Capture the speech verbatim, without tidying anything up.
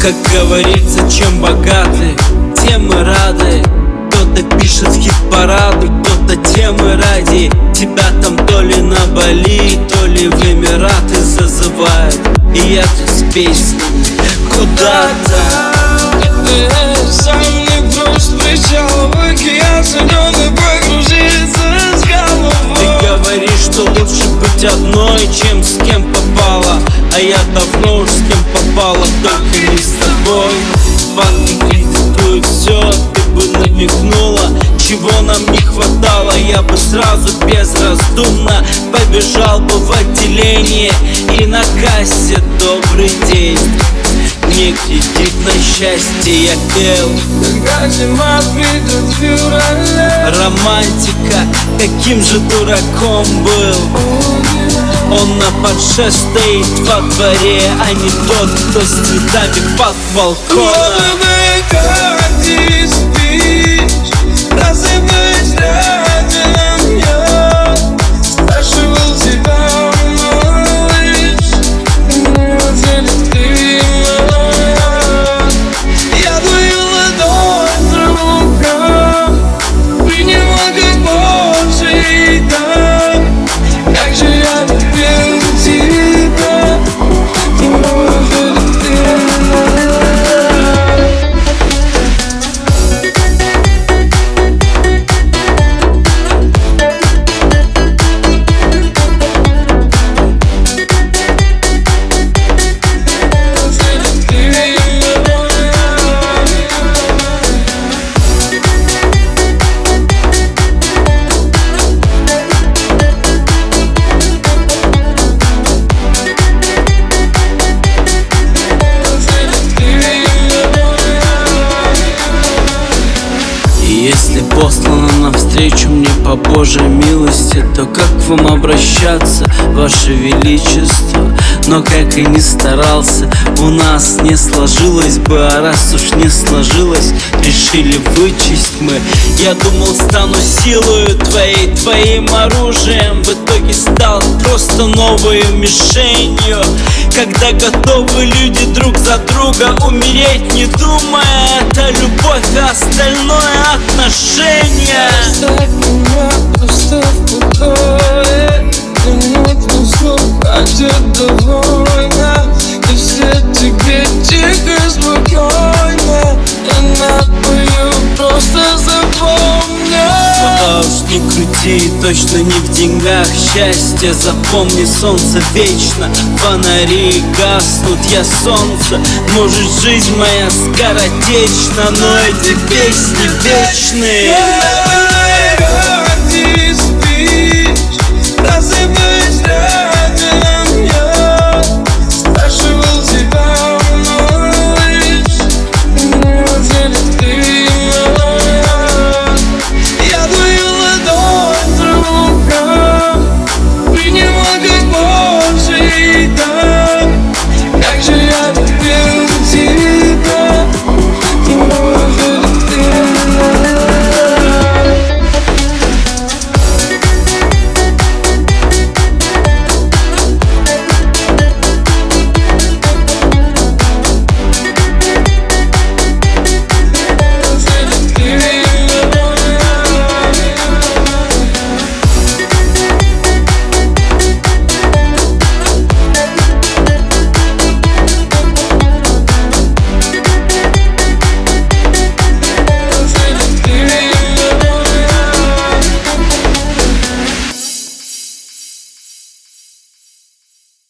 Как говорится, чем богаты, тем и рады. Кто-то пишет хит-парады, кто-то темы ради тебя там то ли на Бали, то ли в Эмираты зазывают. И я тут с песней куда-то. Сам не просто причал в океан соленый погрузиться с головой. Ты говоришь, что лучше быть одной, чем с кем попало. А я давно уж с кем попала, только не с тобой. Фанты критикуют все, ты бы намекнула, чего нам не хватало. Я бы сразу безраздумно побежал бы в отделение и на кассе добрый день. Не кредит на счастье, я Кэл. Когда зима придет в феврале. Романтика, каким же дураком был. Он на подше стоит во дворе, а не тот, кто с цветами под балконом. Если послано навстречу мне по Божьей милости, то как к вам обращаться, Ваше Величество? Но как и не старался, у нас не сложилось бы. А раз уж не сложилось, решили вычесть мы. Я думал, стану силою твоей, твоим оружием. В итоге стал просто новой мишенью. Когда готовы люди друг за друга умереть, не думая, это любовь, а остальное отношения. Оставь меня просто в покое. Минуту слов хватит довольно. И все тебе тихо, спокойно. Я напою, просто запомни. Куда уж не крути, точно не в деньгах счастье. Запомни, солнце вечно, фонари гаснут, я солнце. Может, жизнь моя скоротечна, но эти песни вечные.